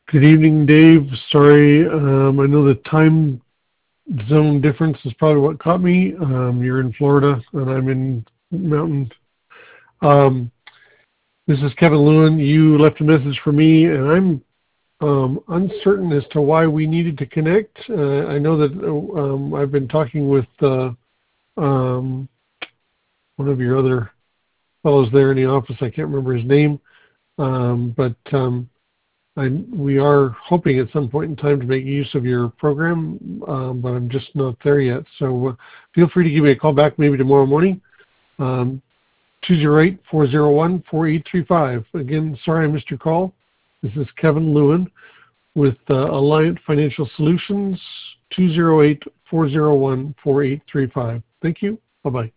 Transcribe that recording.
Good evening, Dave. Sorry, I know the time zone difference is probably what caught me. You're in Florida and I'm in Mountain. Um, this is Kevin Lewin. You left a message for me, and I'm uncertain as to why we needed to connect. I know that I've been talking with one of your other fellows there in the office. I can't remember his name, we are hoping at some point in time to make use of your program, but I'm just not there yet. So feel free to give me a call back maybe tomorrow morning, 208-401-4835. Again, sorry I missed your call. This is Kevin Lewin with Alliant Financial Solutions, 208-401-4835. Thank you. Bye-bye.